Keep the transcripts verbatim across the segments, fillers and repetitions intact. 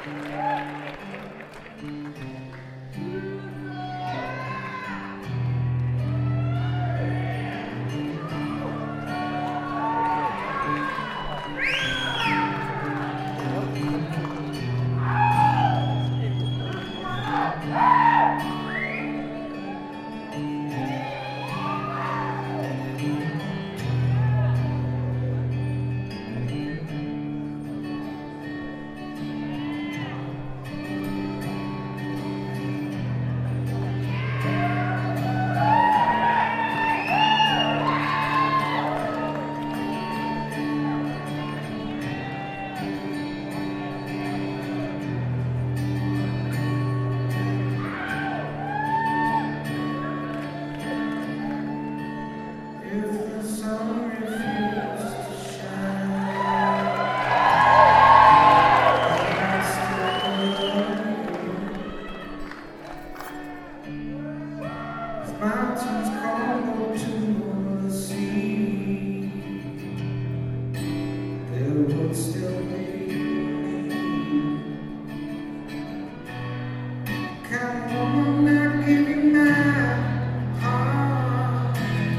Mountains crumble to the sea, there would still be. Come on, I'll give you my heart.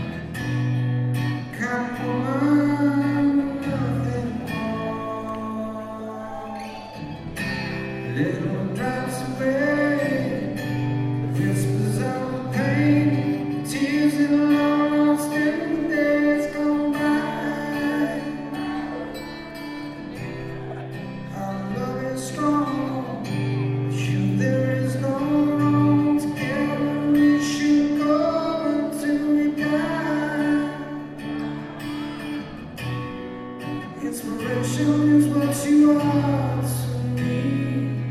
Come on, nothing more. Little drops of rain, the whispers of pain, tears and lost in the days gone by. Our love is strong, with you there is no wrong. Together we should go until we die. Inspiration is what you are to me.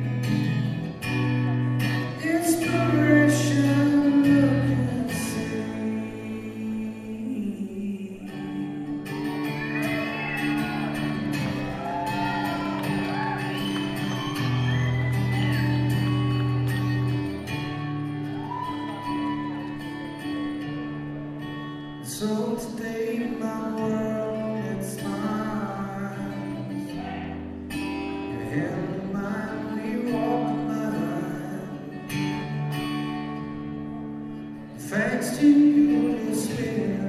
So today my world it smiles. Your hand in mine, we walk the line. Thanks to you, this spirit.